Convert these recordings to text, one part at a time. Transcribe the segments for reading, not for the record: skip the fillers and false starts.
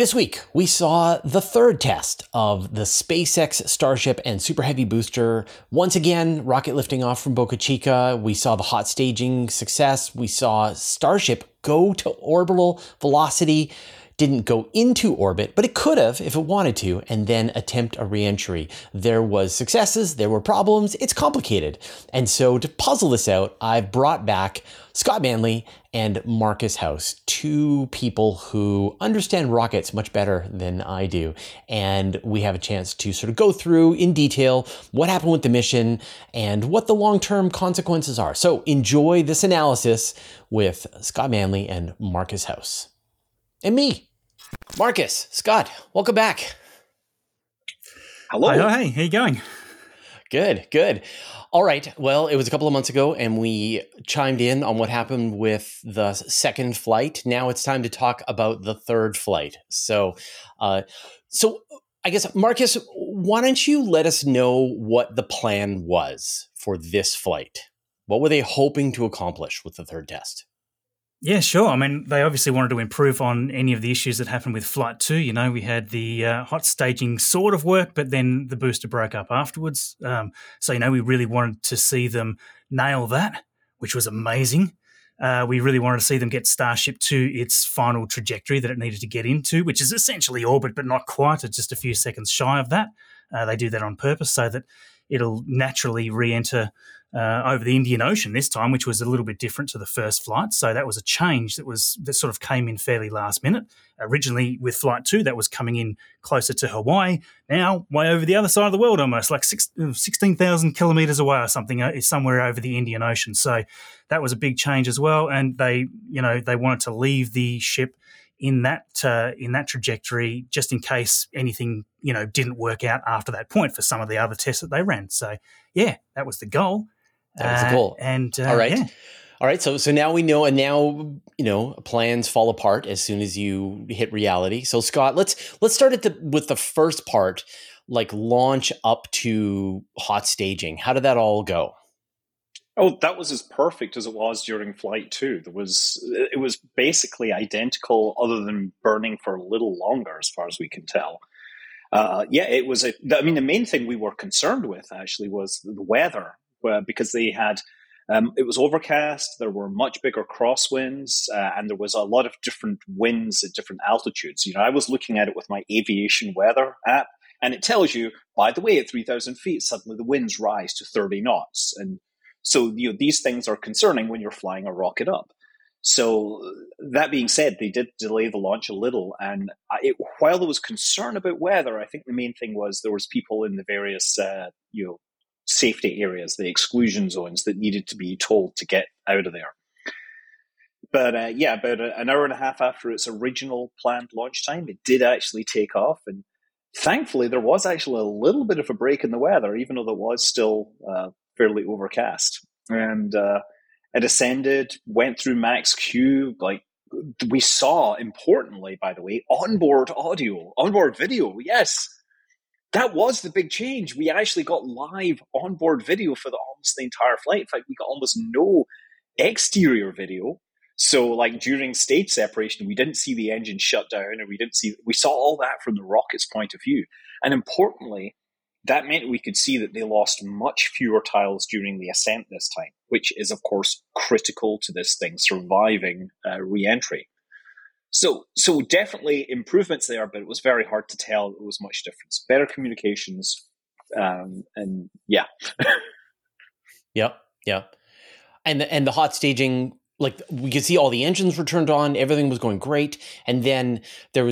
This week, we saw the third test of the SpaceX Starship and Super Heavy booster. Once again, rocket lifting off from Boca Chica. We saw the hot staging success. We saw Starship go to orbital velocity. Didn't go into orbit, but it could have if it wanted to, and then attempt a re-entry. There was successes, there were problems, it's complicated. And so to puzzle this out, I've brought back Scott Manley and Marcus House, two people who understand rockets much better than I do. And we have a chance to sort of go through in detail what happened with the mission and what the long-term consequences are. So enjoy this analysis with Scott Manley and Marcus House. And me. Marcus, Scott, welcome back. Hello. Hey, how you going? Good. All right. Well, it was a couple of months ago and we chimed in on what happened with the second flight. Now it's time to talk about the third flight. So I guess, Marcus, why don't you let us know what the plan was for this flight? What were they hoping to accomplish with the third test? Yeah, sure. I mean, they obviously wanted to improve on any of the issues that happened with Flight 2. You know, we had the hot staging sort of work, but then the booster broke up afterwards. So, we really wanted to see them nail that, which was amazing. We really wanted to see them get Starship to its final trajectory that it needed to get into, which is essentially orbit, but not quite. It's just a few seconds shy of that. They do that on purpose so that it'll naturally re-enter over the Indian Ocean this time, which was a little bit different to the first flight. So that was a change that sort of came in fairly last minute. Originally with Flight 2, that was coming in closer to Hawaii. Now way over the other side of the world almost, like 16,000 kilometres away or something, somewhere over the Indian Ocean. So that was a big change as well. And they wanted to leave the ship in that trajectory just in case anything, didn't work out after that point for some of the other tests that they ran. So, yeah, that was the goal. That was the goal. All right. Yeah. All right. So now we know, and now, plans fall apart as soon as you hit reality. So Scott, let's start with the first part, like launch up to hot staging. How did that all go? Oh, that was as perfect as it was during Flight 2. It was basically identical other than burning for a little longer as far as we can tell. It was the main thing we were concerned with actually was the weather, because they had, it was overcast, there were much bigger crosswinds, and there was a lot of different winds at different altitudes. I was looking at it with my aviation weather app, and it tells you, by the way, at 3,000 feet, suddenly the winds rise to 30 knots. And so, these things are concerning when you're flying a rocket up. So that being said, they did delay the launch a little. And while there was concern about weather, I think the main thing was there was people in the various, safety areas, the exclusion zones that needed to be told to get out of there. But about an hour and a half after its original planned launch time, it did actually take off. And thankfully, there was actually a little bit of a break in the weather, even though it was still fairly overcast. And it ascended, went through max Q. Like we saw, importantly, by the way, onboard video. Yes, that was the big change. We actually got live onboard video for almost the entire flight. In fact, we got almost no exterior video. So, like during stage separation, we didn't see the engine shut down, and we saw all that from the rocket's point of view. And importantly, that meant we could see that they lost much fewer tiles during the ascent this time, which is, of course, critical to this thing surviving re-entry. So definitely improvements there, but it was very hard to tell it was much difference. Better communications, and yeah. Yep. And the hot staging, like we could see all the engines were turned on, everything was going great, and then it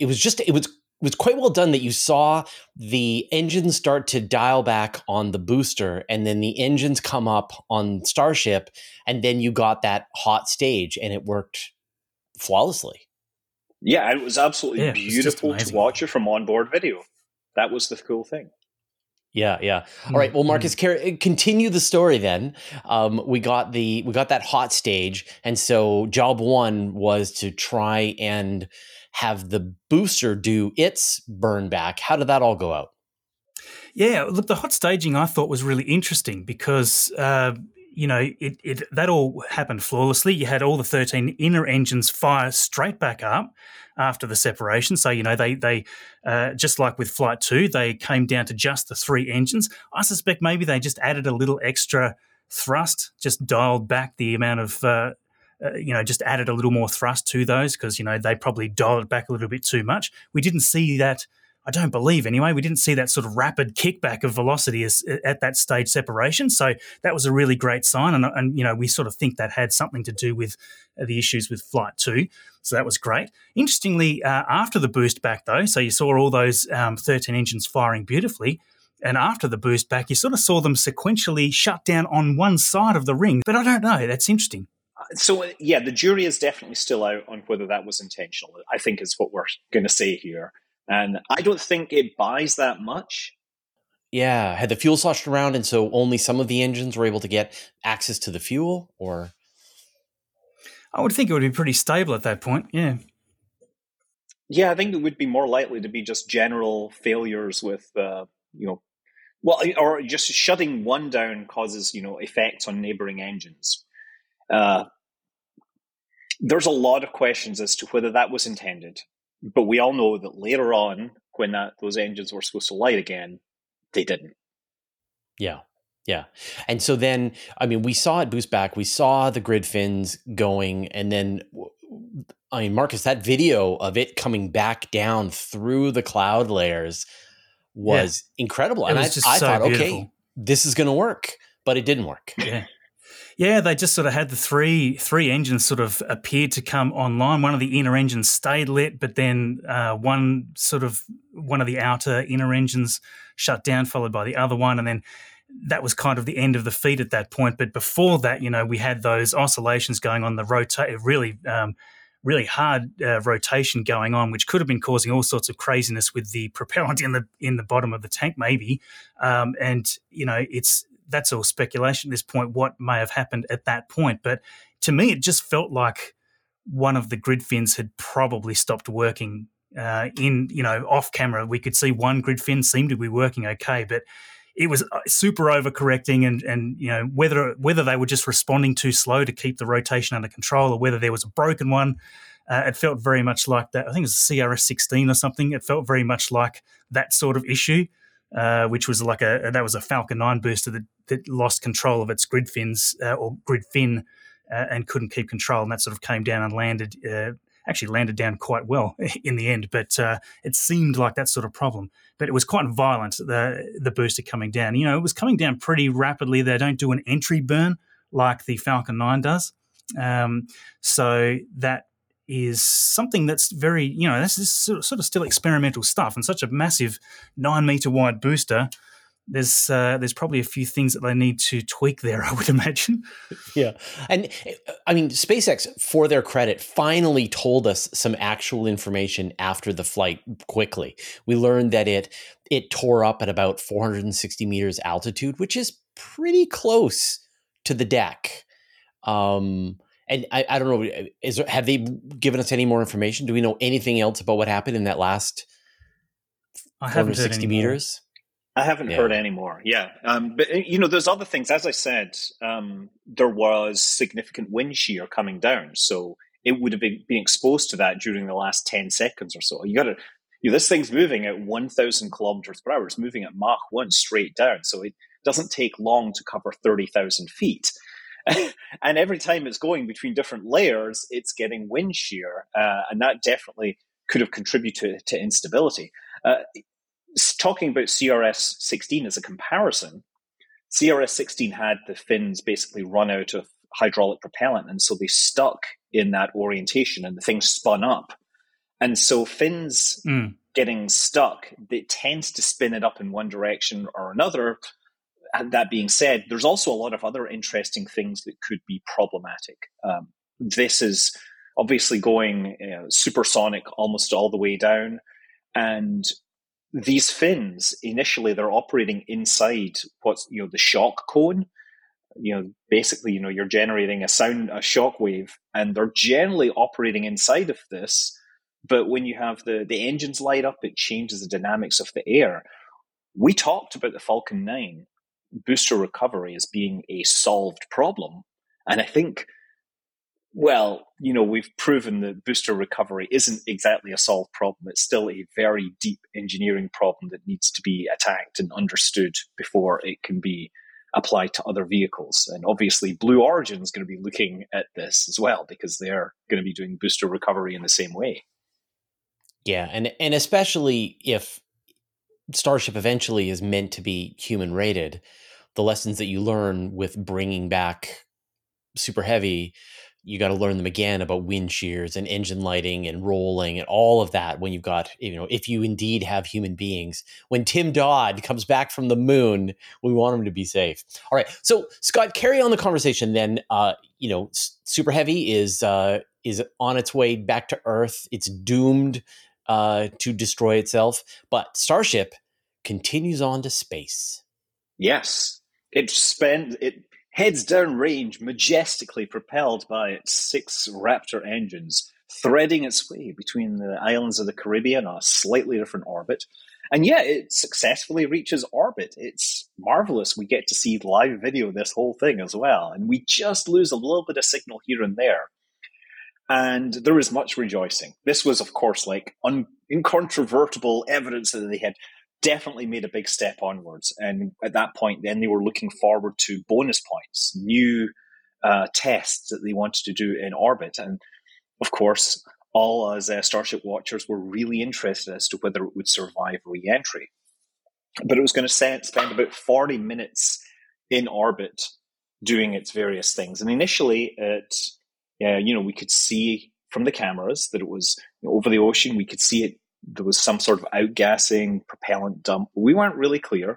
was quite well done that you saw the engines start to dial back on the booster, and then the engines come up on Starship, and then you got that hot stage, and it worked flawlessly. Yeah, it was absolutely beautiful to watch it from onboard video. That was the cool thing. Yeah. All right. Well, Marcus, continue the story then. We got that hot stage, and so job one was to try and have the booster do its burn back. How did that all go out? Yeah, look, the hot staging I thought was really interesting because that all happened flawlessly. You had all the 13 inner engines fire straight back up after the separation. So, they just like with Flight 2, they came down to just the 3 engines. I suspect maybe they just added a little extra thrust, just dialed back the amount of, just added a little more thrust to those because, they probably dialed it back a little bit too much. We didn't see that. I don't believe anyway, we didn't see that sort of rapid kickback of velocity at that stage separation. So that was a really great sign. And we sort of think that had something to do with the issues with Flight 2. So that was great. Interestingly, after the boost back though, so you saw all those 13 engines firing beautifully. And after the boost back, you sort of saw them sequentially shut down on one side of the ring. But I don't know. That's interesting. So, yeah, the jury is definitely still out on whether that was intentional, I think is what we're going to say here. And I don't think it buys that much. Yeah. Had the fuel sloshed around and so only some of the engines were able to get access to the fuel? Or I would think it would be pretty stable at that point, yeah. Yeah, I think it would be more likely to be just general failures with, or just shutting one down causes, effects on neighboring engines. There's a lot of questions as to whether that was intended. But we all know that later on, when those engines were supposed to light again, they didn't. Yeah. And so then, we saw it boost back. We saw the grid fins going. And then, Marcus, that video of it coming back down through the cloud layers was incredible. And I thought, beautiful. Okay, this is going to work. But it didn't work. Yeah. Yeah, they just sort of had the three engines sort of appeared to come online. One of the inner engines stayed lit, but then one of the outer inner engines shut down, followed by the other one. And then that was kind of the end of the feed at that point. But before that, we had those oscillations going on, the really hard rotation going on, which could have been causing all sorts of craziness with the propellant in the bottom of the tank, maybe. That's all speculation at this point, what may have happened at that point. But to me, it just felt like one of the grid fins had probably stopped working off camera. We could see one grid fin seemed to be working okay, but it was super overcorrecting and whether they were just responding too slow to keep the rotation under control or whether there was a broken one. It felt very much like that. I think it was a CRS-16 or something. It felt very much like that sort of issue. Which was that was a Falcon 9 booster that lost control of its grid fins or grid fin and couldn't keep control, and that sort of came down and landed down quite well in the end. But it seemed like that sort of problem. But it was quite violent, the booster coming down. It was coming down pretty rapidly. They don't do an entry burn like the Falcon 9 does. So that is something that's very, this is sort of still experimental stuff, and such a massive 9-meter wide booster. There's probably a few things that they need to tweak there, I would imagine. Yeah. And SpaceX, for their credit, finally told us some actual information after the flight quickly. We learned that it tore up at about 460 meters altitude, which is pretty close to the deck. And I don't know, have they given us any more information? Do we know anything else about what happened in that last 460 meters? I haven't heard any more. Yeah. But, there's other things. As I said, there was significant wind shear coming down. So it would have been exposed to that during the last 10 seconds or so. This thing's moving at 1,000 kilometers per hour. It's moving at Mach 1 straight down. So it doesn't take long to cover 30,000 feet. And every time it's going between different layers, it's getting wind shear. And that definitely could have contributed to instability. Talking about CRS-16 as a comparison, CRS-16 had the fins basically run out of hydraulic propellant, and so they stuck in that orientation and the thing spun up. And so fins getting stuck, it tends to spin it up in one direction or another. And that being said, there's also a lot of other interesting things that could be problematic. This is obviously going supersonic almost all the way down. And these fins, initially, they're operating inside what's, the shock cone. Basically, you're generating a shock wave, and they're generally operating inside of this. But when you have the engines light up, it changes the dynamics of the air. We talked about the Falcon 9. booster recovery as being a solved problem. And I think, well, we've proven that booster recovery isn't exactly a solved problem. It's still a very deep engineering problem that needs to be attacked and understood before it can be applied to other vehicles. And obviously Blue Origin is going to be looking at this as well, because they're going to be doing booster recovery in the same way. Yeah, and especially if Starship eventually is meant to be human rated, the lessons that you learn with bringing back Super Heavy, you got to learn them again about wind shears and engine lighting and rolling and all of that when you've got, if you indeed have human beings. When Tim Dodd comes back from the moon, we want him to be safe. All right. So, Scott, carry on the conversation then. Super Heavy is on its way back to Earth. It's doomed to destroy itself. But Starship continues on to space. Yes. It heads down range, majestically propelled by its 6 Raptor engines, threading its way between the islands of the Caribbean on a slightly different orbit. And yeah, it successfully reaches orbit. It's marvelous. We get to see live video of this whole thing as well. And we just lose a little bit of signal here and there. And there is much rejoicing. This was, of course, like incontrovertible evidence that they had definitely made a big step onwards. And at that point, then they were looking forward to bonus points, new tests that they wanted to do in orbit. And of course, all as Starship watchers were really interested as to whether it would survive re-entry. But it was going to spend about 40 minutes in orbit doing its various things. And initially, we could see from the cameras that it was over the ocean. We could see it. There was some sort of outgassing, propellant dump. We weren't really clear.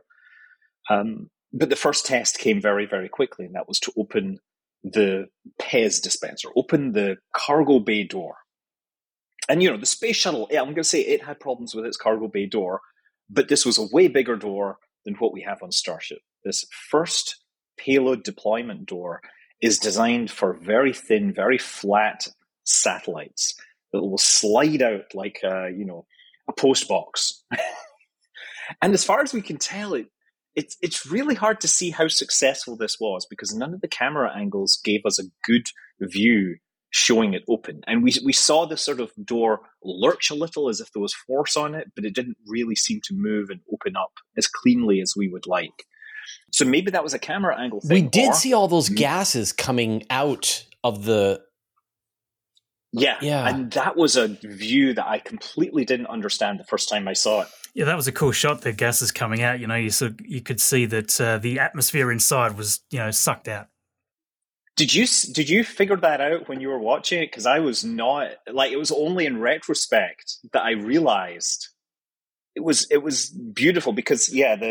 But the first test came very, very quickly, and that was to open the PEZ dispenser, open the cargo bay door. And, the space shuttle, I'm going to say it had problems with its cargo bay door, but this was a way bigger door than what we have on Starship. This first payload deployment door is designed for very thin, very flat satellites that will slide out like, a post box. And as far as we can tell, it's really hard to see how successful this was, because none of the camera angles gave us a good view showing it open. And we saw the sort of door lurch a little as if there was force on it, but it didn't really seem to move and open up as cleanly as we would like. So maybe that was a camera angle thing. We did see all those gases coming out of the... Yeah, and that was a view that I completely didn't understand the first time I saw it. Yeah, that was a cool shot. The gases coming out, you could see that the atmosphere inside was, sucked out. Did you figure that out when you were watching it? Because I was not. It was only in retrospect that I realized it was beautiful. Because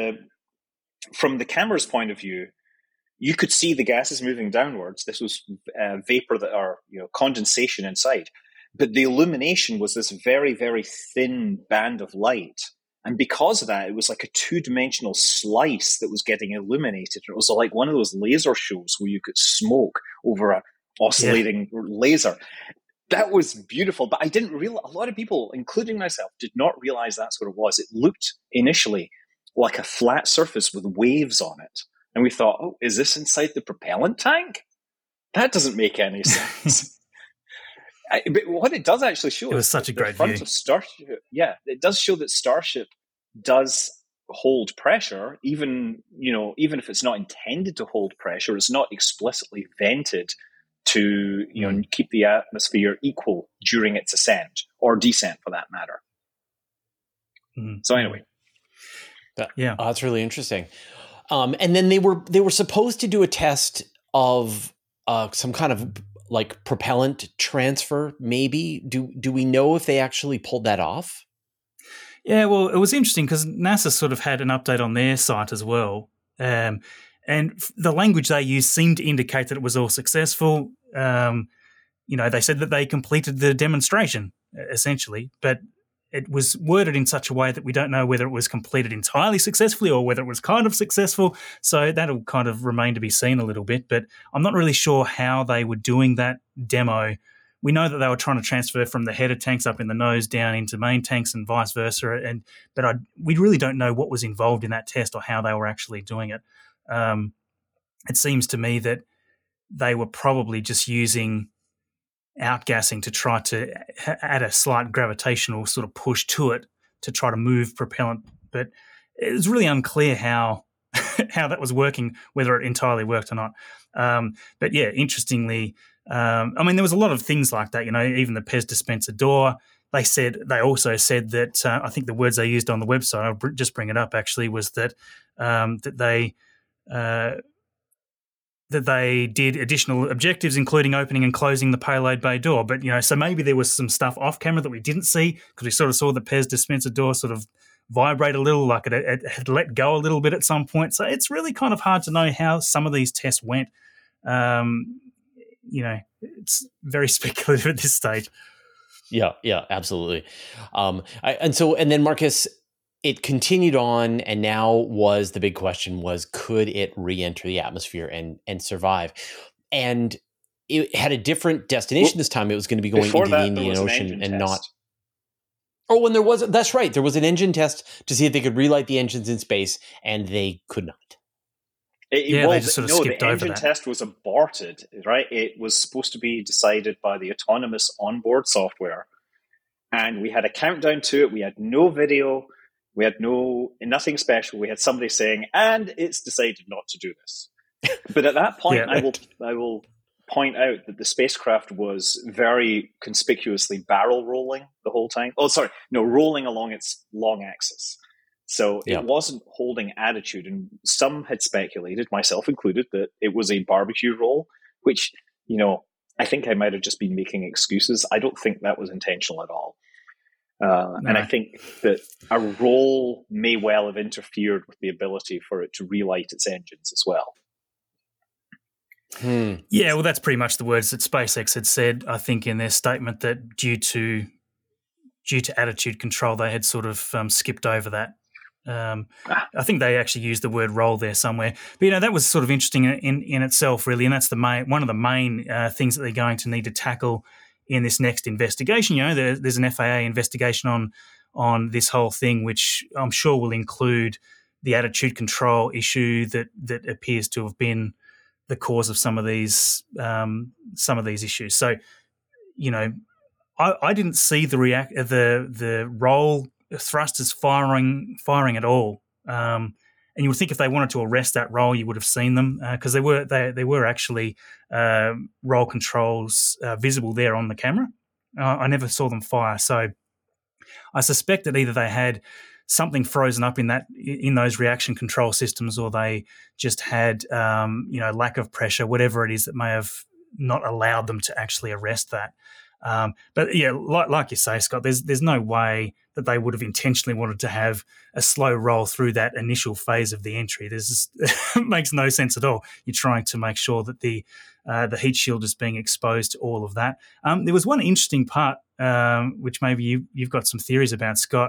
from the camera's point of view, you could see the gases moving downwards. This was vapor condensation inside. But the illumination was this very, very thin band of light. And because of that, it was like a 2-dimensional slice that was getting illuminated. It was like one of those laser shows where you could smoke over an oscillating laser. That was beautiful. But I didn't realize, a lot of people, including myself, did not realize that's what it was. It looked initially like a flat surface with waves on it. And we thought, oh, is this inside the propellant tank? That doesn't make any sense. But what it does actually show it was such a great view. Of Starship, it does show that Starship does hold pressure, even if it's not intended to hold pressure. It's not explicitly vented to keep the atmosphere equal during its ascent or descent, for that matter. Mm-hmm. So anyway, that's really interesting. And then they were supposed to do a test of some kind of like propellant transfer, maybe. Do we know if they actually pulled that off? Yeah, well, it was interesting because NASA sort of had an update on their site as well. And the language they used seemed to indicate that it was all successful. They said that they completed the demonstration, essentially, but it was worded in such a way that we don't know whether it was completed entirely successfully or whether it was kind of successful. So that'll kind of remain to be seen a little bit. But I'm not really sure how they were doing that demo. We know that they were trying to transfer from the header tanks up in the nose down into main tanks and vice versa. But we really don't know what was involved in that test or how they were actually doing it. it seems to me that they were probably just using outgassing to try to add a slight gravitational sort of push to it to try to move propellant. But it was really unclear how that was working, whether it entirely worked or not. But yeah, interestingly, I mean, there was a lot of things like that, even the Pez dispenser door. They also said that I think the words they used on the website, I'll just bring it up actually, was that that they did additional objectives, including opening and closing the payload bay door. But, so maybe there was some stuff off camera that we didn't see because we sort of saw the Pez dispenser door sort of vibrate a little, like it had let go a little bit at some point. So it's really kind of hard to know how some of these tests went. It's very speculative at this stage. Yeah, absolutely. And then Marcus, it continued on, and now was the big question was, could it re-enter the atmosphere and survive? And it had a different destination this time. It was going to be going into the Indian Ocean and not... Oh, and that's right. There was an engine test to see if they could relight the engines in space, and they could not. They just sort of skipped over that. The engine test was aborted, right? It was supposed to be decided by the autonomous onboard software. And we had a countdown to it. We had no video. We had nothing special. We had somebody saying, and it's decided not to do this. But at that point, I will point out that the spacecraft was very conspicuously barrel rolling the whole time. Rolling along its long axis. So it wasn't holding attitude. And some had speculated, myself included, that it was a barbecue roll, which, I think I might have just been making excuses. I don't think that was intentional at all. No. And I think that a roll may well have interfered with the ability for it to relight its engines as well. Yeah, well, that's pretty much the words that SpaceX had said, I think, in their statement, that due to attitude control, they had sort of skipped over that. I think they actually used the word roll there somewhere. But, that was sort of interesting in itself, really, and that's one of the main things that they're going to need to tackle in this next investigation. There's an FAA investigation on this whole thing, which I'm sure will include the attitude control issue that appears to have been the cause of some of these issues. So, I didn't see the roll thrusters firing at all. And you would think if they wanted to arrest that roll, you would have seen them because they were actually roll controls visible there on the camera. I never saw them fire, so I suspect that either they had something frozen up in those reaction control systems, or they just had lack of pressure, whatever it is that may have not allowed them to actually arrest that. But yeah, like you say, Scott, there's no way that they would have intentionally wanted to have a slow roll through that initial phase of the entry. It makes no sense at all. You're trying to make sure that the heat shield is being exposed to all of that. There was one interesting part, which maybe you've got some theories about, Scott.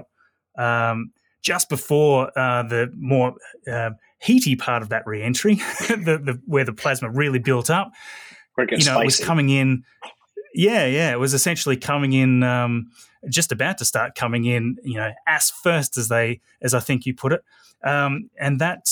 Just before the more heaty part of that re-entry, where the plasma really built up, it was coming in. Yeah, it was essentially coming in, just about to start coming in, ass first, as I think you put it, and that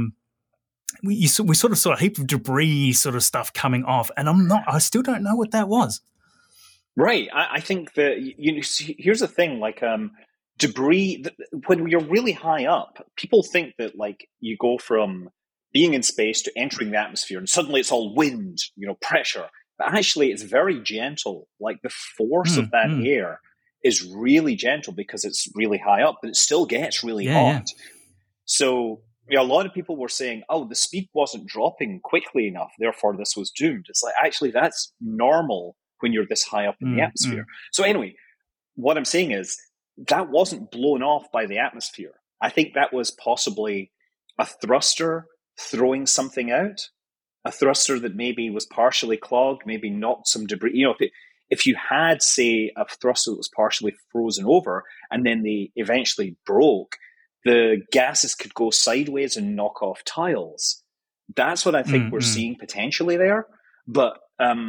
we sort of saw a heap of debris sort of stuff coming off, and I still don't know what that was. Right, I think that here's the thing, debris. When you're really high up, people think that you go from being in space to entering the atmosphere, and suddenly it's all wind, pressure. But actually, it's very gentle. The force of that air is really gentle because it's really high up, but it still gets really hot. Yeah. So a lot of people were saying, the speed wasn't dropping quickly enough, therefore this was doomed. It's actually, that's normal when you're this high up in the atmosphere. So anyway, what I'm saying is that wasn't blown off by the atmosphere. I think that was possibly a thruster throwing something out. A thruster that maybe was partially clogged, maybe knocked some debris. If you had, say, a thruster that was partially frozen over and then they eventually broke, the gases could go sideways and knock off tiles. That's what I think we're seeing potentially there. But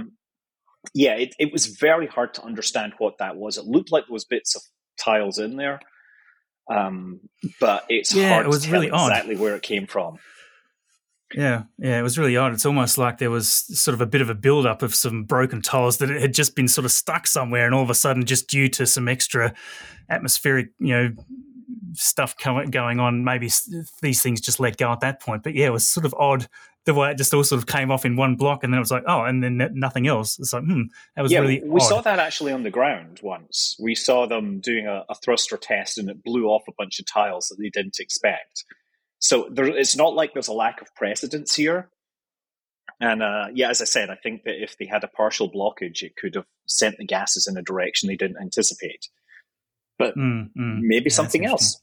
it was very hard to understand what that was. It looked like there was bits of tiles in there, but it's hard to tell exactly where it came from. Yeah, it was really odd. It's almost like there was sort of a bit of a build-up of some broken tiles that it had just been sort of stuck somewhere, and all of a sudden, just due to some extra atmospheric, stuff going on, maybe these things just let go at that point. But yeah, it was sort of odd the way it just all sort of came off in one block, and then it was like, oh, and then nothing else. It's like, that was really we odd. saw that actually on the ground once. We saw them doing a thruster test, and it blew off a bunch of tiles that they didn't expect. So it's not like there's a lack of precedence here. And as I said, I think that if they had a partial blockage, it could have sent the gases in a direction they didn't anticipate. But maybe something else.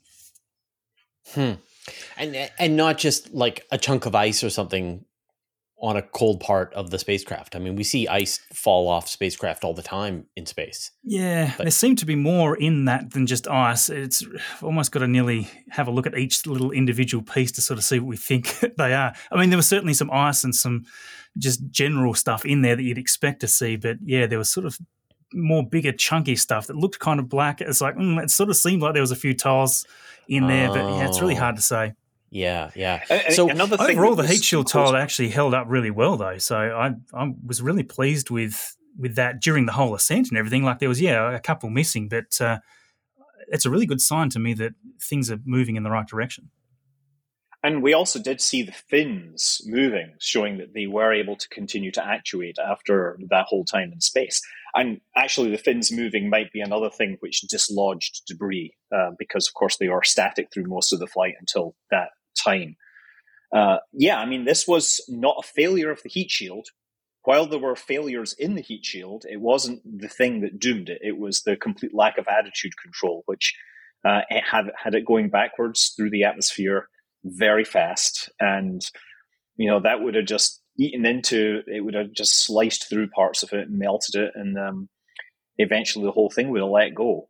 And not just like a chunk of ice or something on a cold part of the spacecraft. I mean, we see ice fall off spacecraft all the time in space. Yeah, there seemed to be more in that than just ice. It's almost got to nearly have a look at each little individual piece to sort of see what we think they are. I mean, there was certainly some ice and some just general stuff in there that you'd expect to see, but yeah, there was sort of more bigger, chunky stuff that looked kind of black. It's like, it sort of seemed like there was a few tiles in there, but yeah, it's really hard to say. Yeah. So another thing, overall, the heat shield tile actually held up really well, though. So I was really pleased with that during the whole ascent and everything. Like there was, a couple missing, but it's a really good sign to me that things are moving in the right direction. And we also did see the fins moving, showing that they were able to continue to actuate after that whole time in space. And actually, the fins moving might be another thing which dislodged debris, because, of course, they are static through most of the flight until that time. This was not a failure of the heat shield. While there were failures in the heat shield, it wasn't the thing that doomed it. It was the complete lack of attitude control, which had it going backwards through the atmosphere very fast. And, that would have just it would have just sliced through parts of it and melted it. And eventually the whole thing would have let go.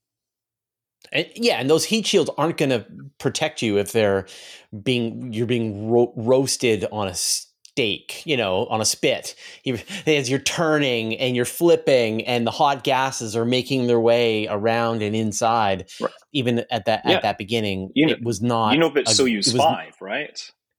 And those heat shields aren't going to protect you if you're being roasted on a steak, on a spit. As you're turning and you're flipping, and the hot gases are making their way around and inside. Right. Even at that beginning, it was not. But Soyuz 5, right?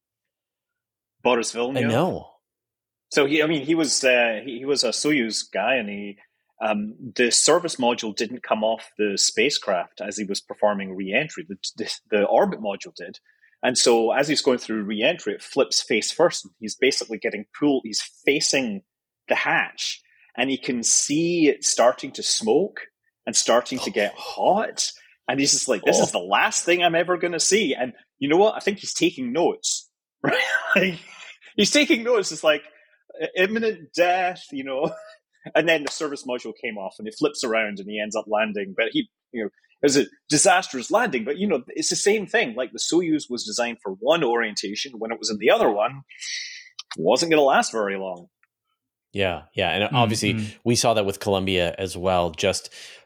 Boris Villeneuve. I know. So he was a Soyuz guy, and the service module didn't come off the spacecraft as he was performing re-entry. The orbit module did. And so as he's going through re-entry, it flips face first. He's basically getting pulled. He's facing the hatch, and he can see it starting to smoke and starting to get hot. And he's just like, this is the last thing I'm ever going to see. And you know what? I think he's taking notes. Right? He's taking notes. It's like imminent death, And then the service module came off, and he flips around, and he ends up landing. But it was a disastrous landing. But it's the same thing. Like the Soyuz was designed for one orientation. When it was in the other one, it wasn't going to last very long. Yeah, and obviously we saw that with Columbia as well. Just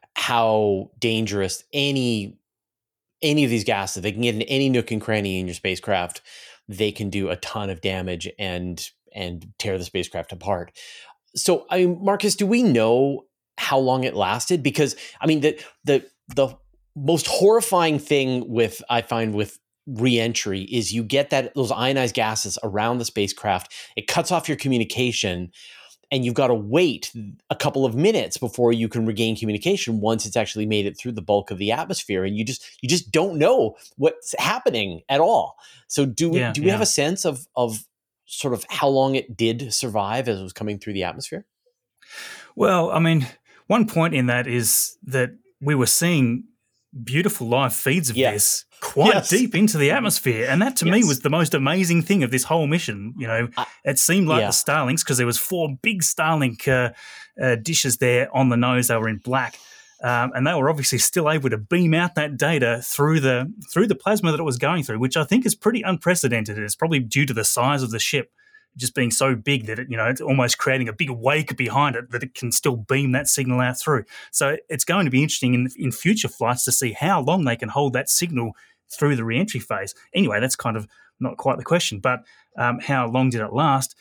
how dangerous any of these gases, they can get in any nook and cranny in your spacecraft. They can do a ton of damage and tear the spacecraft apart. So, Marcus, do we know how long it lasted? Because the most horrifying thing I find with re-entry is you get those ionized gases around the spacecraft. It cuts off your communication, and you've got to wait a couple of minutes before you can regain communication once it's actually made it through the bulk of the atmosphere, and you just don't know what's happening at all. So do we have a sense of sort of how long it did survive as it was coming through the atmosphere? Well, one point in that is that we were seeing beautiful live feeds of this quite deep into the atmosphere. And that to me was the most amazing thing of this whole mission. It seemed like the Starlinks, because there was 4 big Starlink dishes there on the nose. They were in black. And they were obviously still able to beam out that data through the plasma that it was going through, which I think is pretty unprecedented. It's probably due to the size of the ship just being so big that it's almost creating a big wake behind it, that it can still beam that signal out through. So it's going to be interesting in future flights to see how long they can hold that signal through the re-entry phase. Anyway, that's kind of not quite the question, but how long did it last?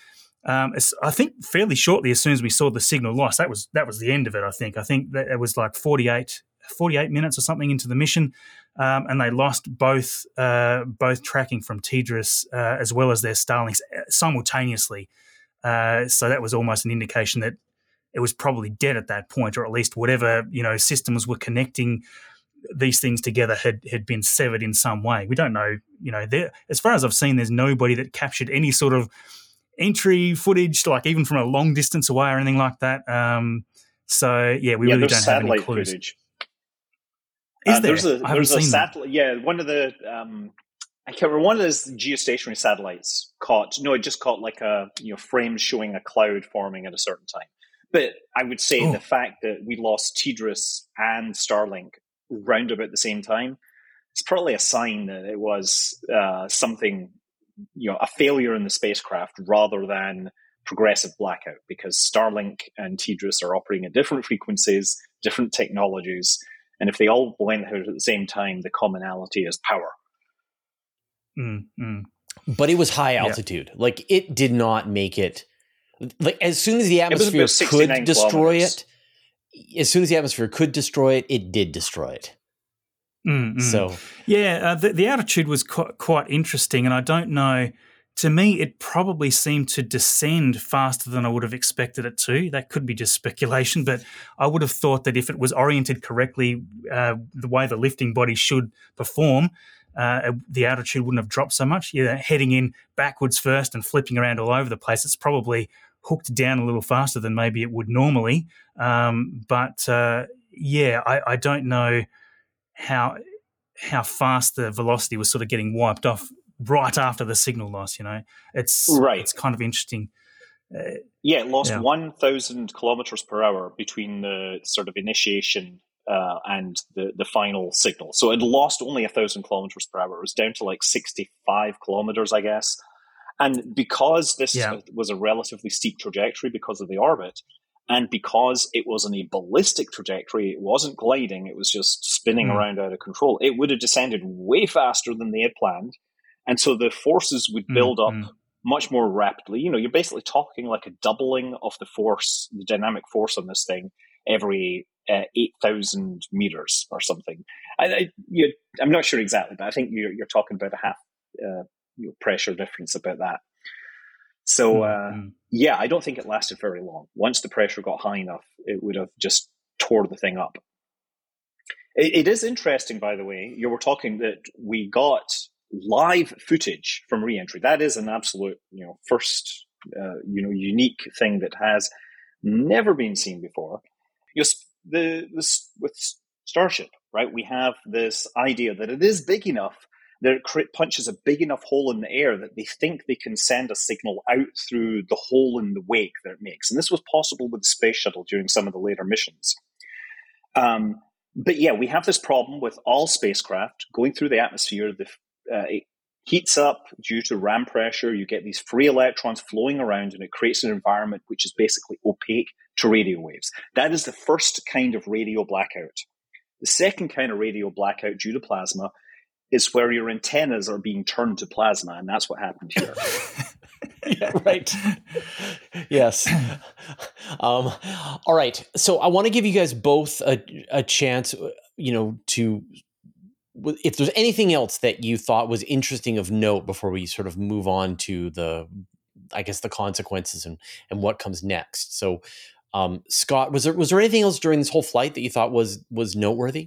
I think fairly shortly, as soon as we saw the signal loss, that was the end of it. I think that it was like 48 48 minutes or something into the mission, and they lost both tracking from TDRS as well as their Starlinks simultaneously. So that was almost an indication that it was probably dead at that point, or at least whatever systems were connecting these things together had been severed in some way. We don't know. As far as I've seen, there's nobody that captured any sort of entry footage, like even from a long distance away or anything like that. We really don't have any clues. Footage. Is there? There's a satellite. Yeah, one of the I can't remember, one of those geostationary satellites caught like a frame showing a cloud forming at a certain time. But I would say the fact that we lost TDRS and Starlink round about the same time, it's probably a sign that it was something, a failure in the spacecraft rather than progressive blackout, because Starlink and TDRS are operating at different frequencies, different technologies, and if they all went out at the same time, the commonality is power. Mm-hmm. But it was high altitude. Yeah. Like, it did not make it. Like, as soon as the atmosphere could destroy it, it did destroy it. Mm-hmm. So the altitude was quite interesting, and I don't know. To me, it probably seemed to descend faster than I would have expected it to. That could be just speculation, but I would have thought that if it was oriented correctly, the way the lifting body should perform, the altitude wouldn't have dropped so much. Heading in backwards first and flipping around all over the place, it's probably hooked down a little faster than maybe it would normally. I don't know how fast the velocity was sort of getting wiped off right after the signal loss. It's kind of interesting. It lost 1,000 kilometers per hour between the sort of initiation and the final signal. So it lost only 1,000 kilometers per hour. It was down to like 65 kilometers, I guess. And because this was a relatively steep trajectory because of the orbit, and because it was in a ballistic trajectory, it wasn't gliding, it was just spinning around out of control, it would have descended way faster than they had planned. And so the forces would build up much more rapidly. You're basically talking like a doubling of the force, the dynamic force on this thing every 8,000 meters or something. I'm not sure exactly, but I think you're talking about a half pressure difference about that. So, I don't think it lasted very long. Once the pressure got high enough, it would have just tore the thing up. It is interesting, by the way, you were talking that we got live footage from re-entry. That is an absolute, first, unique thing that has never been seen before. With Starship, right? We have this idea that it is big enough that it punches a big enough hole in the air that they think they can send a signal out through the hole in the wake that it makes. And this was possible with the space shuttle during some of the later missions. We have this problem with all spacecraft going through the atmosphere. It heats up due to ram pressure. You get these free electrons flowing around, and it creates an environment which is basically opaque to radio waves. That is the first kind of radio blackout. The second kind of radio blackout due to plasma is where your antennas are being turned to plasma, and that's what happened here. Yeah, right. Yes. All right. So I want to give you guys both a chance, to, if there's anything else that you thought was interesting of note before we sort of move on to the consequences and what comes next. So, Scott, was there anything else during this whole flight that you thought was noteworthy?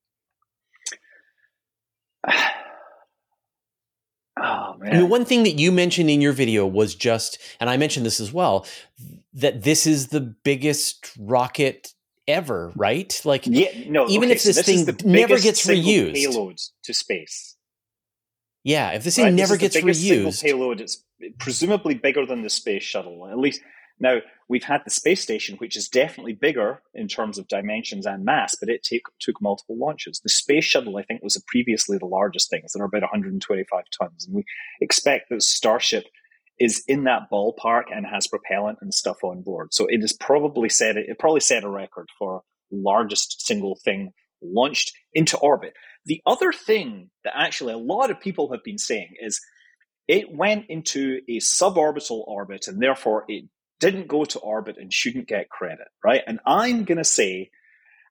Oh, man. I mean, one thing that you mentioned in your video was just, and I mentioned this as well, that this is the biggest rocket ever, right? Like, even if this thing never gets reused, payload to space. Yeah, if this thing never gets reused, payload, it's presumably bigger than the space shuttle. At least now we've had the space station, which is definitely bigger in terms of dimensions and mass, but it took multiple launches. The space shuttle, I think, was previously the largest things that are about 125 tons, and we expect that Starship is in that ballpark and has propellant and stuff on board. So it probably set a record for largest single thing launched into orbit. The other thing that actually a lot of people have been saying is it went into a suborbital orbit, and therefore it didn't go to orbit and shouldn't get credit, right? And I'm going to say,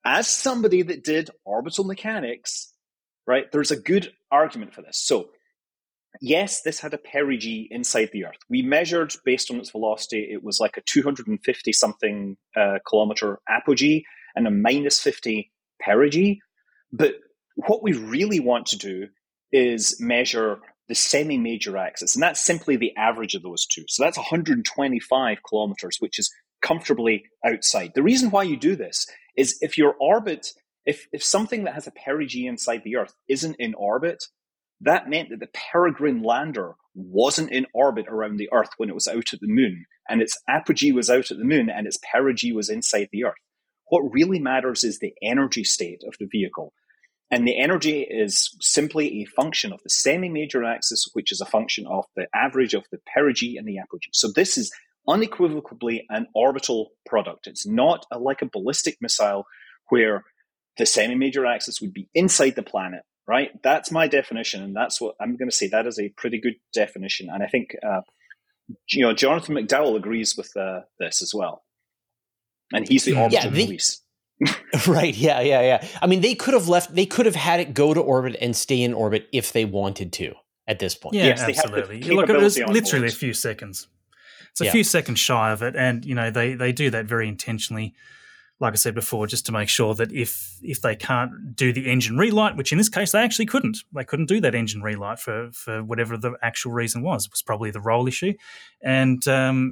as somebody that did orbital mechanics, right, there's a good argument for this. So, yes, this had a perigee inside the Earth. We measured, based on its velocity, it was like a 250-something kilometer apogee and a minus 50 perigee. But what we really want to do is measure the semi-major axis, and that's simply the average of those two. So that's 125 kilometers, which is comfortably outside. The reason why you do this is if your orbit, if something that has a perigee inside the Earth isn't in orbit, that meant that the Peregrine lander wasn't in orbit around the Earth when it was out at the moon, and its apogee was out at the moon, and its perigee was inside the Earth. What really matters is the energy state of the vehicle. And the energy is simply a function of the semi-major axis, which is a function of the average of the perigee and the apogee. So this is unequivocally an orbital product. It's not like a ballistic missile where the semi-major axis would be inside the planet, right? That's my definition, and that's what I'm going to say. That is a pretty good definition. And I think Jonathan McDowell agrees with this as well. And he's the orbital police. Right. Yeah. I mean, they could have had it go to orbit and stay in orbit if they wanted to at this point. Yeah, yes, absolutely. Look, it was literally a few seconds. It's a few seconds shy of it. And, they do that very intentionally, like I said before, just to make sure that if they can't do the engine relight, which in this case they actually couldn't. They couldn't do that engine relight for whatever the actual reason was. It was probably the roll issue. And,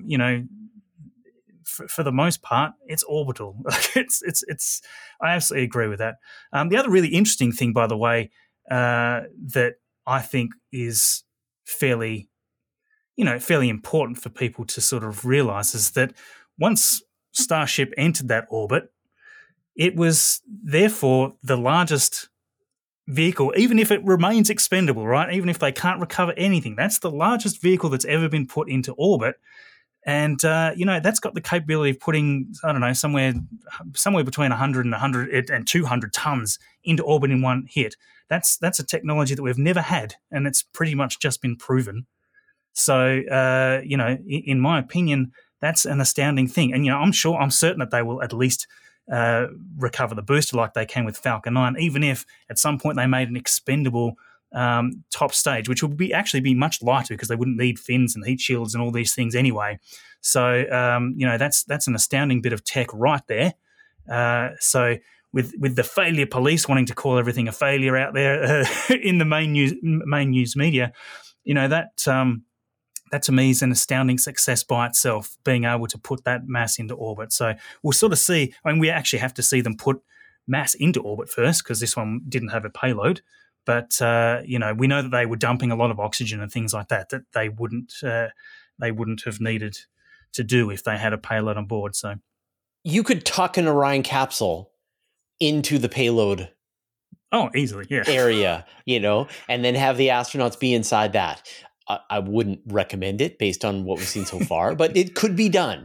for the most part, it's orbital. It's. I absolutely agree with that. The other really interesting thing, by the way, that I think is fairly important for people to sort of realise is that once Starship entered that orbit, it was therefore the largest vehicle, even if it remains expendable, right? Even if they can't recover anything, that's the largest vehicle that's ever been put into orbit. And, that's got the capability of putting, I don't know, somewhere between 100 and 200 tons into orbit in one hit. That's a technology that we've never had, and it's pretty much just been proven. So, in my opinion, that's an astounding thing. And, I'm certain that they will at least recover the booster like they can with Falcon 9, even if at some point they made an expendable top stage, which would actually be much lighter because they wouldn't need fins and heat shields and all these things anyway. So that's an astounding bit of tech right there. So with the failure police wanting to call everything a failure out there in the main news media, that to me is an astounding success by itself, being able to put that mass into orbit. So we'll sort of see. I mean, we actually have to see them put mass into orbit first because this one didn't have a payload. But we know that they were dumping a lot of oxygen and things like that they wouldn't have needed to do if they had a payload on board. So you could tuck an Orion capsule into the payload. Oh, easily, yeah. Area, and then have the astronauts be inside that. I wouldn't recommend it based on what we've seen so far, but it could be done.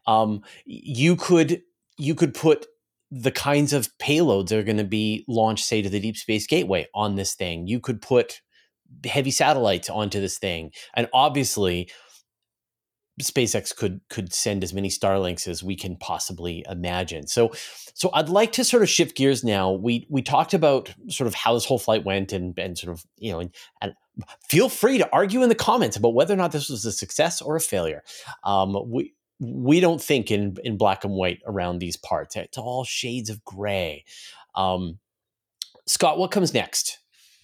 You could put the kinds of payloads that are going to be launched, say, to the Deep Space Gateway on this thing. You could put heavy satellites onto this thing. And obviously, SpaceX could send as many Starlinks as we can possibly imagine. So I'd like to sort of shift gears now. We talked about sort of how this whole flight went and sort of, and feel free to argue in the comments about whether or not this was a success or a failure. We don't think in black and white around these parts. It's all shades of gray. Scott, what comes next?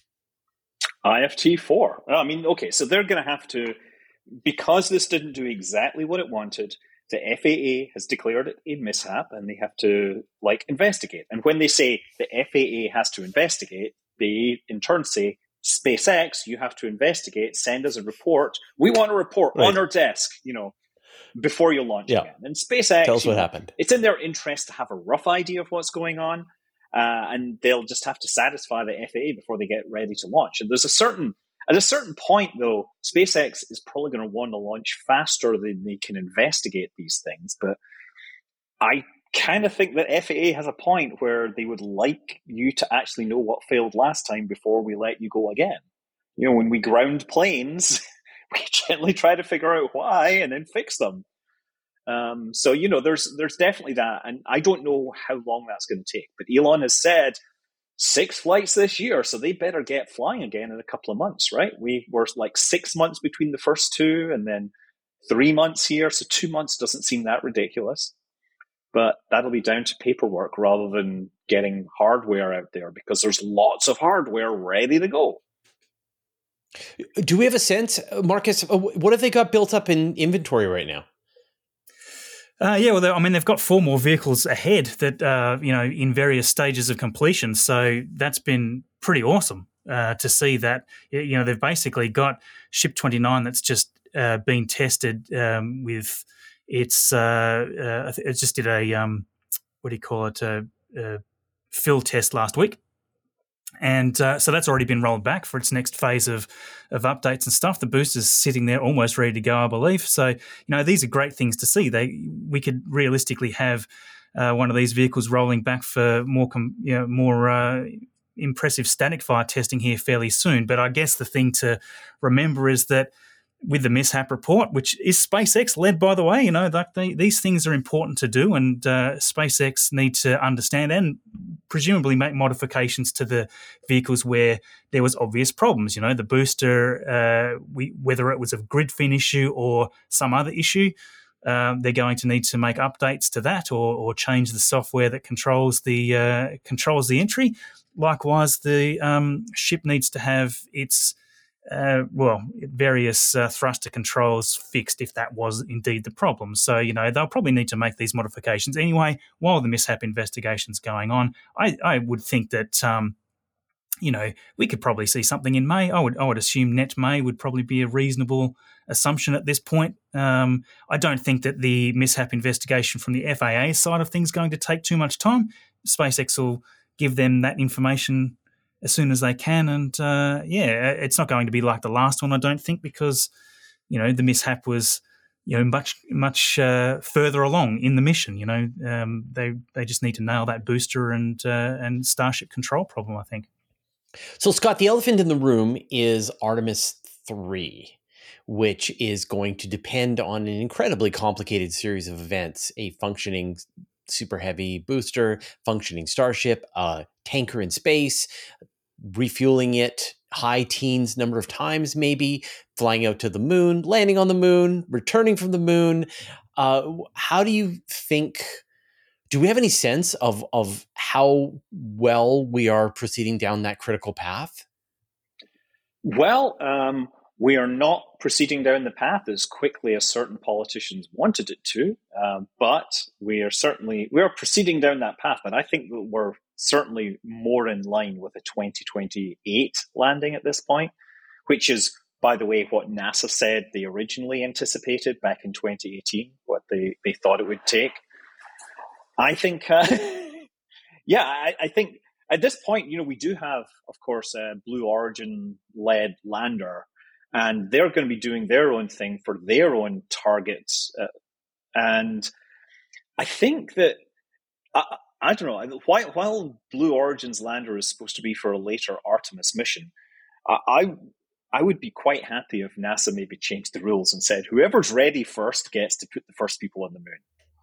IFT-4. I mean, okay, so they're going to have to, because this didn't do exactly what it wanted, the FAA has declared it a mishap and they have to, investigate. And when they say the FAA has to investigate, they in turn say, SpaceX, you have to investigate, send us a report. We want a report on our desk, before you launch again. And SpaceX, tell us what happened. It's in their interest to have a rough idea of what's going on, and they'll just have to satisfy the FAA before they get ready to launch. And at a certain point, though, SpaceX is probably going to want to launch faster than they can investigate these things. But I kind of think that FAA has a point where they would like you to actually know what failed last time before we let you go again. When we ground planes, we gently try to figure out why and then fix them. So there's definitely that, and I don't know how long that's going to take. But Elon has said 6 flights this year, so they better get flying again in a couple of months, right? We were like 6 months between the first two, and then 3 months here, so 2 months doesn't seem that ridiculous. But that'll be down to paperwork rather than getting hardware out there, because there's lots of hardware ready to go. Do we have a sense, Marcus, what have they got built up in inventory right now? They've got 4 more vehicles ahead that in various stages of completion. So that's been pretty awesome to see that. They've basically got Ship 29 that's just been tested with its. It just did a fill test last week. And so that's already been rolled back for its next phase of updates and stuff. The booster's sitting there almost ready to go, I believe. So, these are great things to see. We could realistically have one of these vehicles rolling back for more impressive static fire testing here fairly soon. But I guess the thing to remember is that with the mishap report, which is SpaceX led, by the way, these things are important to do, and SpaceX need to understand and presumably make modifications to the vehicles where there was obvious problems. The booster, whether it was a grid fin issue or some other issue, they're going to need to make updates to that or change the software that controls the entry. Likewise, the ship needs to have its various thruster controls fixed if that was indeed the problem. So, they'll probably need to make these modifications anyway while the mishap investigation's going on. I would think that, we could probably see something in May. I would assume net May would probably be a reasonable assumption at this point. I don't think that the mishap investigation from the FAA side of things is going to take too much time. SpaceX will give them that information as soon as they can. And it's not going to be like the last one, I don't think, because, the mishap was, much further along in the mission. They just need to nail that booster and Starship control problem, I think. So, Scott, the elephant in the room is Artemis 3, which is going to depend on an incredibly complicated series of events: a functioning super heavy booster, functioning Starship, a tanker in space, refueling it high teens number of times, maybe flying out to the moon, landing on the moon, returning from the moon. How do you think? Do we have any sense of how well we are proceeding down that critical path? Well, we are not proceeding down the path as quickly as certain politicians wanted it to, but we are proceeding down that path. And I think that we're certainly more in line with a 2028 landing at this point, which is, by the way, what NASA said they originally anticipated back in 2018, what they thought it would take. I think, I think at this point, we do have, of course, a Blue Origin-led lander, and they're going to be doing their own thing for their own targets. And I think that, I don't know, while Blue Origin's lander is supposed to be for a later Artemis mission, I would be quite happy if NASA maybe changed the rules and said, whoever's ready first gets to put the first people on the moon.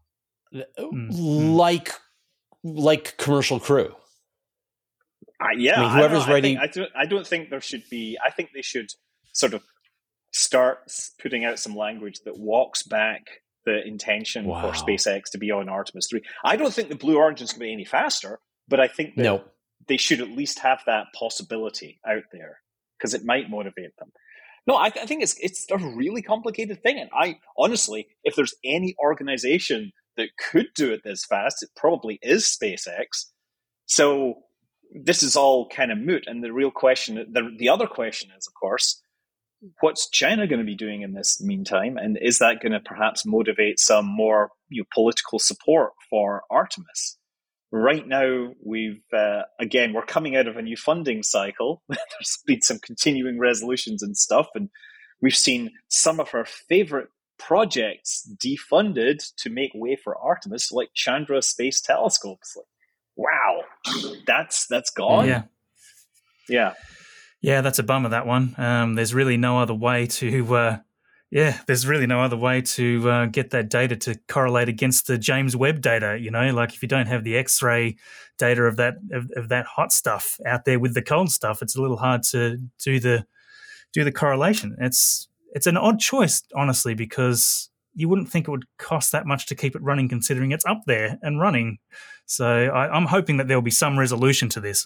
Like Commercial Crew. Whoever's ready. I don't think there should be. I think they should sort of start putting out some language that walks back the intention for SpaceX to be on Artemis 3. I don't think the Blue Origin's going to be any faster, but I think that they should at least have that possibility out there because it might motivate them. No, I think it's a really complicated thing, and I honestly, if there's any organization that could do it this fast, it probably is SpaceX. So this is all kind of moot. And the real question, the other question is, of course, what's China going to be doing in this meantime? And is that going to perhaps motivate some more political support for Artemis? Right now, we're coming out of a new funding cycle. There's been some continuing resolutions and stuff. And we've seen some of our favorite projects defunded to make way for Artemis, like Chandra Space Telescope. It's like, wow, that's gone. Yeah, that's a bummer, that one. There's really no other way to Yeah, there's really no other way to get that data to correlate against the James Webb data. Like if you don't have the X-ray data of that hot stuff out there with the cold stuff, it's a little hard to do the correlation. It's an odd choice, honestly, because you wouldn't think it would cost that much to keep it running, considering it's up there and running. So I'm hoping that there'll be some resolution to this.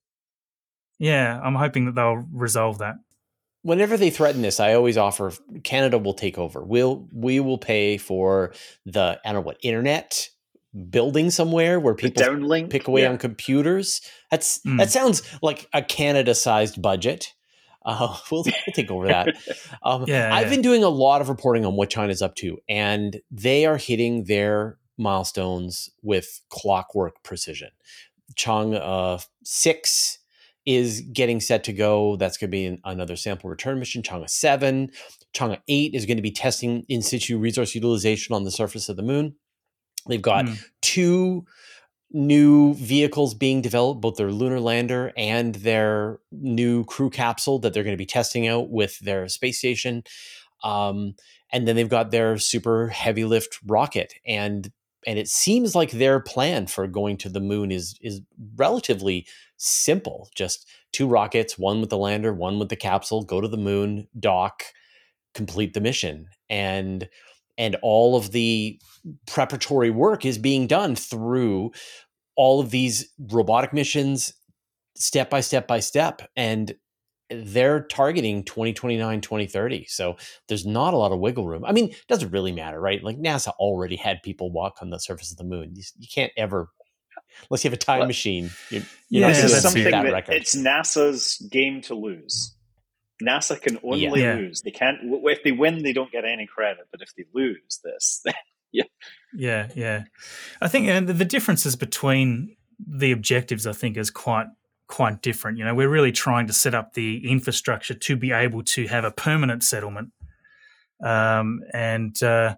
Yeah, I'm hoping that they'll resolve that. Whenever they threaten this, I always offer Canada will take over. We will pay for the, I don't know what, internet building somewhere where people pick away on computers. That sounds like a Canada-sized budget. We'll take over that. I've been doing a lot of reporting on what China's up to, and they are hitting their milestones with clockwork precision. Chang'e 6 is getting set to go. That's going to be another sample return mission. Chang'e 7. Chang'e 8 is going to be testing in situ resource utilization on the surface of the moon. They've got 2 new vehicles being developed, both their lunar lander and their new crew capsule that they're going to be testing out with their space station. And then they've got their super heavy lift rocket. And it seems like their plan for going to the moon is relatively simple. Just 2 rockets, one with the lander, one with the capsule, go to the moon, dock, complete the mission. And all of the preparatory work is being done through all of these robotic missions, step by step by step. And they're targeting 2029, 2030. So there's not a lot of wiggle room. I mean, it doesn't really matter, right? Like NASA already had people walk on the surface of the moon. You can't ever, unless you have a time machine, you're not going to something beat that record. It's NASA's game to lose. NASA can only lose. They can't. If they win, they don't get any credit. But if they lose this, then yeah. I think the differences between the objectives, I think, is quite different. We're really trying to set up the infrastructure to be able to have a permanent settlement, that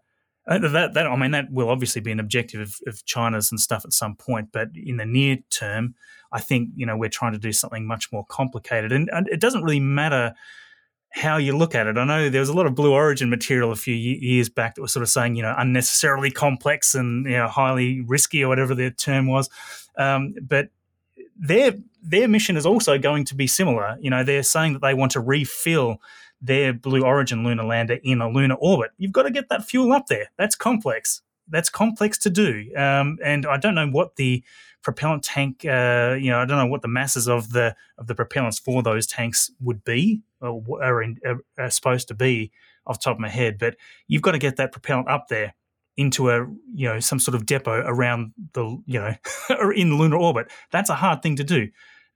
will obviously be an objective of China's and stuff at some point. But in the near term, I think we're trying to do something much more complicated, and it doesn't really matter how you look at it. I know there was a lot of Blue Origin material a few years back that was sort of saying unnecessarily complex and highly risky or whatever the term was, but their mission is also going to be similar. They're saying that they want to refill their Blue Origin lunar lander in a lunar orbit. You've got to get that fuel up there. That's complex. That's complex to do. And I don't know what the propellant tank, I don't know what the masses of the propellants for those tanks would be or are supposed to be off the top of my head. But you've got to get that propellant up there into some sort of depot around the or in lunar orbit. That's a hard thing to do.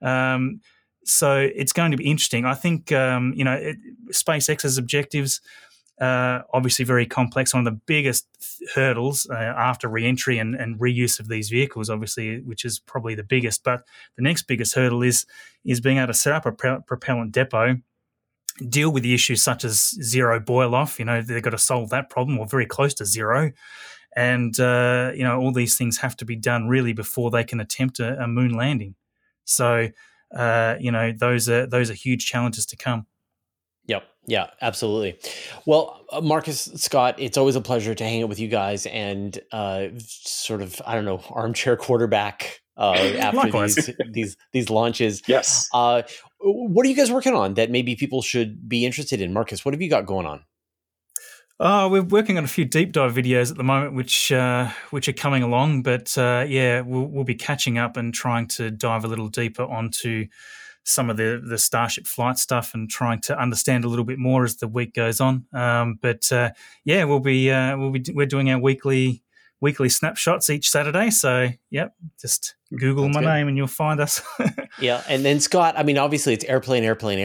So it's going to be interesting. I think SpaceX's objectives obviously very complex. One of the biggest hurdles after re-entry and reuse of these vehicles, obviously, which is probably the biggest. But the next biggest hurdle is being able to set up a propellant depot, deal with the issues such as zero boil off. They've got to solve that problem, or very close to zero. And, all these things have to be done really before they can attempt a moon landing. So, those are huge challenges to come. Yep. Yeah, absolutely. Well, Marcus, Scott, it's always a pleasure to hang out with you guys and sort of, I don't know, armchair quarterback after these launches. Yes. What are you guys working on that maybe people should be interested in? Marcus, what have you got going on? We're working on a few deep dive videos at the moment, which are coming along. But we'll be catching up and trying to dive a little deeper onto some of the Starship flight stuff and trying to understand a little bit more as the week goes on. We're doing our weekly snapshots each Saturday. So just Google my name and you'll find us. Yeah, and then Scott, I mean, obviously it's airplane.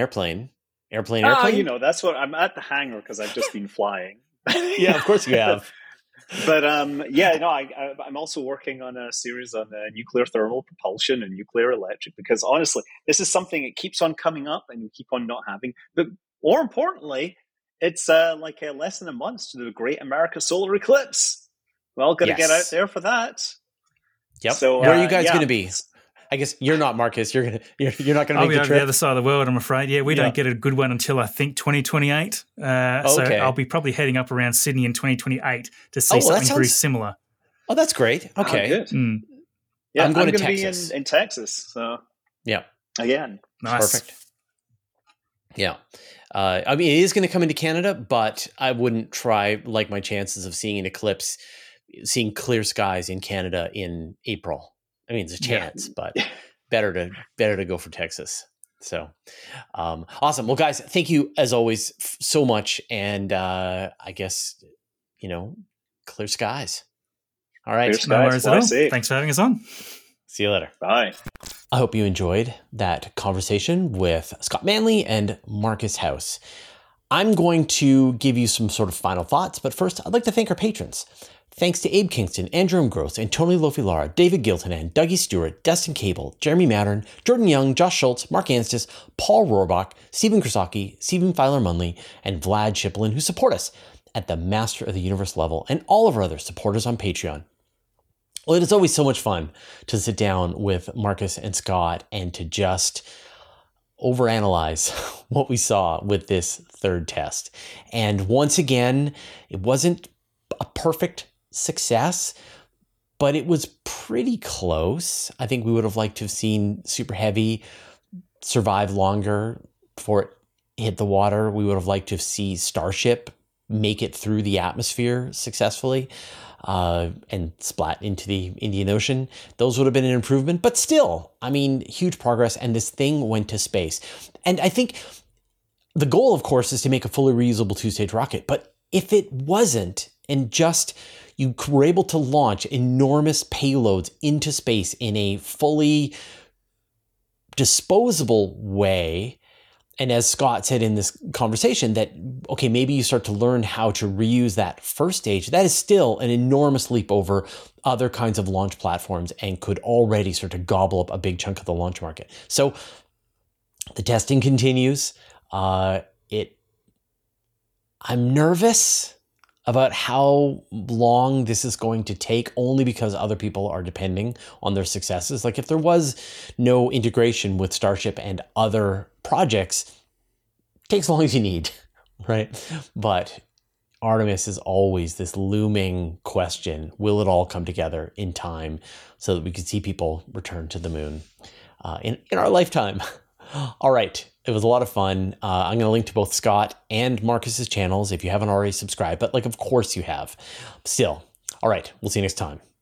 That's what I'm at the hangar because I've just been flying. Yeah, of course you have. But I'm also working on a series on nuclear thermal propulsion and nuclear electric, because honestly, this is something that keeps on coming up and we keep on not having. But more importantly, it's less than a month to the Great America Solar Eclipse. Well, got to get out there for that. Yep. So, where are you guys going to be? I guess you're not, Marcus. You're not going to make I'll be the over trip. the other side of the world, I'm afraid. Yeah, we don't get a good one until I think 2028. So I'll be probably heading up around Sydney in 2028 to see something very similar. Oh, that's great. Okay. Good. Yeah, I'm going to Texas. Be in Texas. So yeah, again, nice. Perfect. Yeah. I mean, it is going to come into Canada, but I wouldn't try like my chances of seeing an eclipse, seeing clear skies in Canada in April. I mean, there's a chance, but better to go for Texas. So awesome. Well, guys, thank you as always so much. And I guess, clear skies. All right. No worries at all. Thanks for having us on. See you later. Bye. I hope you enjoyed that conversation with Scott Manley and Marcus House. I'm going to give you some sort of final thoughts, but first I'd like to thank our patrons. Thanks to Abe Kingston, Andrew Gross, Antonio Lofilara, David Giltonan, Dougie Stewart, Destin Cable, Jeremy Mattern, Jordan Young, Josh Schultz, Mark Anstis, Paul Rohrbach, Stephen Krasaki, Stephen Filer Munley, and Vlad Shiplin, who support us at the Master of the Universe level, and all of our other supporters on Patreon. Well, it is always so much fun to sit down with Marcus and Scott and to just overanalyze what we saw with this third test. And once again, it wasn't a perfect success, but it was pretty close. I think we would have liked to have seen Super Heavy survive longer before it hit the water. We would have liked to have seen Starship make it through the atmosphere successfully and splat into the Indian Ocean. Those would have been an improvement, but still, I mean, huge progress, and this thing went to space. And I think the goal, of course, is to make a fully reusable two-stage rocket, but if it wasn't, and just you were able to launch enormous payloads into space in a fully disposable way, and as Scott said in this conversation, that, okay, maybe you start to learn how to reuse that first stage, that is still an enormous leap over other kinds of launch platforms and could already start to gobble up a big chunk of the launch market. So the testing continues. I'm nervous about how long this is going to take, only because other people are depending on their successes. Like if there was no integration with Starship and other projects, it takes as long as you need, right? But Artemis is always this looming question. Will it all come together in time so that we can see people return to the moon in our lifetime? All right. It was a lot of fun. I'm going to link to both Scott and Marcus's channels if you haven't already subscribed, but of course you have. Still. All right. We'll see you next time.